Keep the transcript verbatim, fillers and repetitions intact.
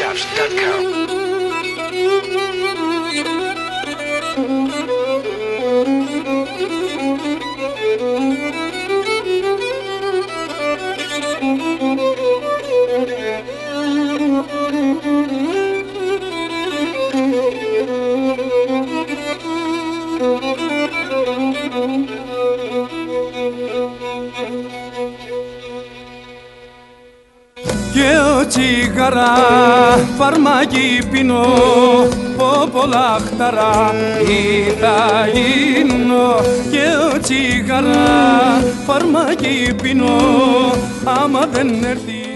loves dot com. Και ο τσιγαρά φαρμάκι πίνω, πω πολλά χταρά ή θα γίνω. Και ο τσιγαρά φαρμάκι πίνω, άμα δεν έρθει